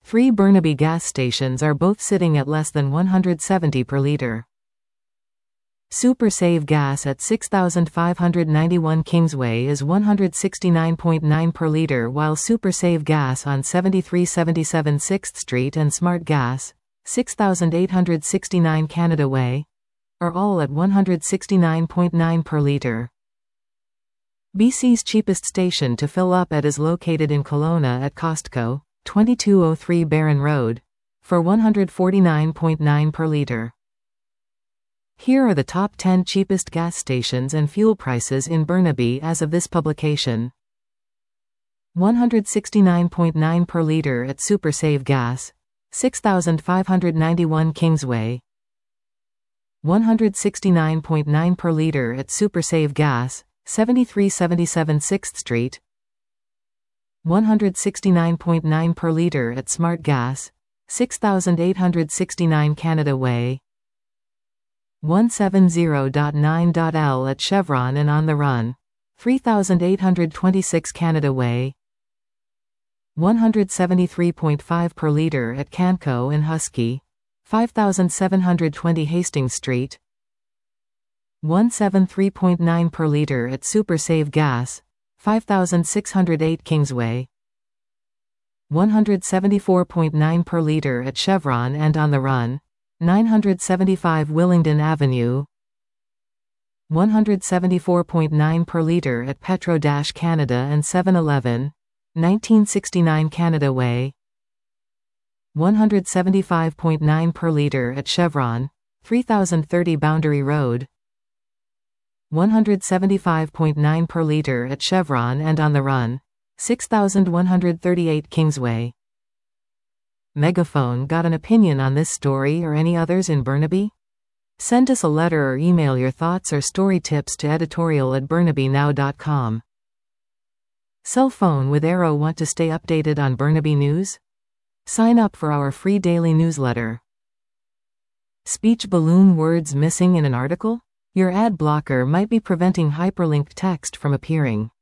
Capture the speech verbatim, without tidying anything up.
Three Burnaby gas stations are both sitting at less than one hundred seventy per litre. Super Save gas at six thousand five hundred ninety-one Kingsway is one hundred sixty-nine point nine per litre, while Super Save gas on seventy-three seventy-seven sixth Street and Smart Gas, six thousand eight hundred sixty-nine Canada Way, are all at one hundred sixty-nine point nine per litre. B C's cheapest station to fill up at is located in Kelowna at Costco, twenty-two oh three Barron Road, for one hundred forty-nine point nine per litre. Here are the top ten cheapest gas stations and fuel prices in Burnaby as of this publication. one hundred sixty-nine point nine per litre at Super Save gas, six thousand five hundred ninety-one Kingsway. one hundred sixty-nine point nine per litre at Super Save gas, seventy-three seventy-seven sixth Street. one hundred sixty-nine point nine per litre at Smart Gas, six thousand eight hundred sixty-nine Canada Way. one seventy point nine L at Chevron and On the Run, three thousand eight hundred twenty-six Canada Way. one hundred seventy-three point five per litre at Canco and Husky, five thousand seven hundred twenty Hastings Street. one seventy-three point nine per litre at Super Save gas, five thousand six hundred eight Kingsway. one hundred seventy-four point nine per litre at Chevron and On the Run, nine hundred seventy-five Willingdon Avenue. one hundred seventy-four point nine per litre at Petro-Canada and seven eleven, nineteen sixty-nine Canada Way. one hundred seventy-five point nine per litre at Chevron, three thousand thirty Boundary Road. one hundred seventy-five point nine per litre at Chevron and On the Run, six thousand one hundred thirty-eight Kingsway. Megaphone got an opinion on this story or any others in Burnaby? Send us a letter or email your thoughts or story tips to editorial at burnaby now dot com. Cell phone with Arrow. Want to stay updated on Burnaby news? Sign up for our free daily newsletter. Speech balloon words missing in an article? Your ad blocker might be preventing hyperlinked text from appearing.